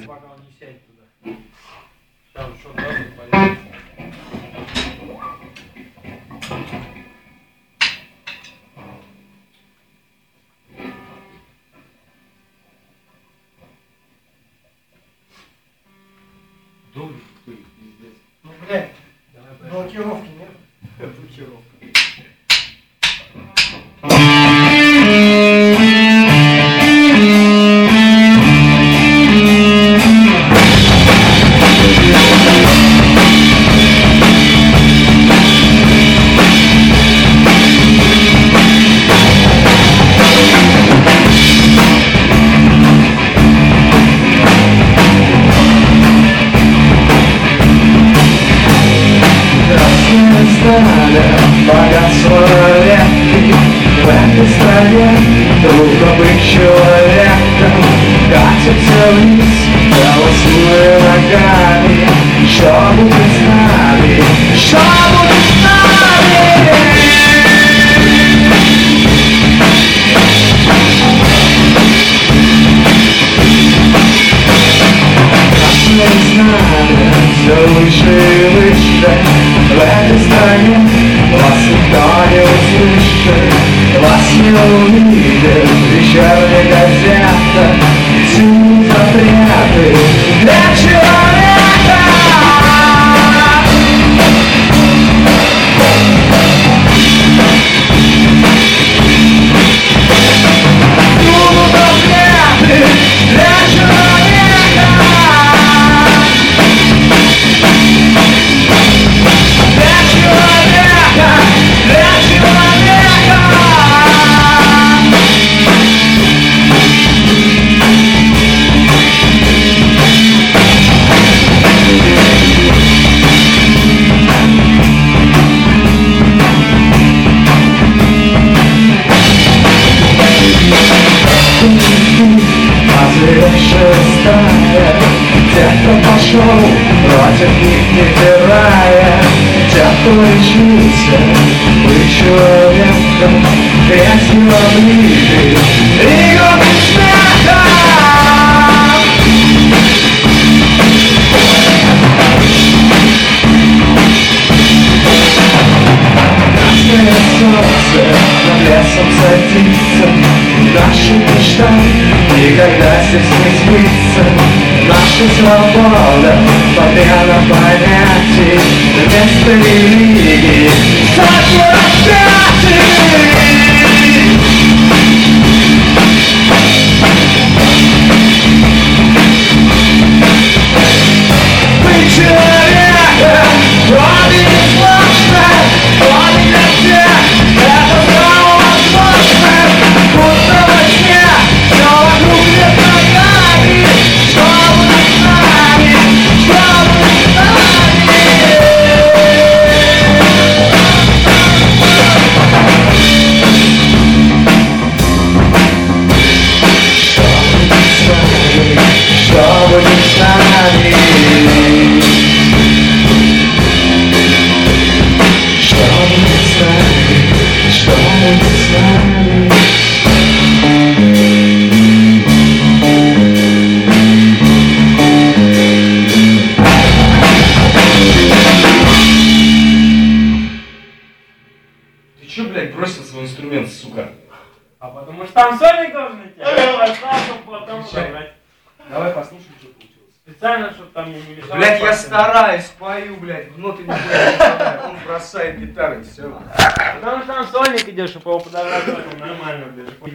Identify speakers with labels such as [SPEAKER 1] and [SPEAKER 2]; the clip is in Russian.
[SPEAKER 1] пока он не сядет туда. Сейчас он что-то даст, полезет.
[SPEAKER 2] Долго пыли, пиздец.
[SPEAKER 1] Ну, блядь, блокировки нет?
[SPEAKER 2] Блокировка.
[SPEAKER 3] Богатство редкий в этой стране. Трудно быть человеком, катится вниз, голосуя ногами. Что будет с нами? Что будет с нами? Красные знамя, все выше и выше в этой стране. Вас никто не услышит, вас не увидит. Вечерняя газета, тянут запреты для человека. Тянут запреты для человека. Для человека. Озверевшая стая, те, кто пошел против них, невзирая. Те, кто решился быть человеком, грязью облитый и гордым смехом. Красное солнце над лесом садится, наши мечта никогда здесь не сбыться. Наша свобода, подмена понятий, вместо религии соглашатели. Быть человеком, он не сложно, он не для всех, это снова возможно. Будто во сне, все вокруг нет ногами. Что будет с нами? Что будет с нами? Что будет с нами? Что будет с нами? Что будет с нами?
[SPEAKER 2] Ты чё, блядь, бросил свой инструмент, сука?
[SPEAKER 1] А потому что там сольник должен идти, потом сыграть.
[SPEAKER 2] Давай послушаем, что получилось.
[SPEAKER 1] Специально, чтобы там мне не мешало.
[SPEAKER 2] Блядь, я стараюсь, пою, блядь, внутренне, блядь, он бросает гитару, все.
[SPEAKER 1] Потому что там сольник идет, чтобы его подобрать нормально, блядь.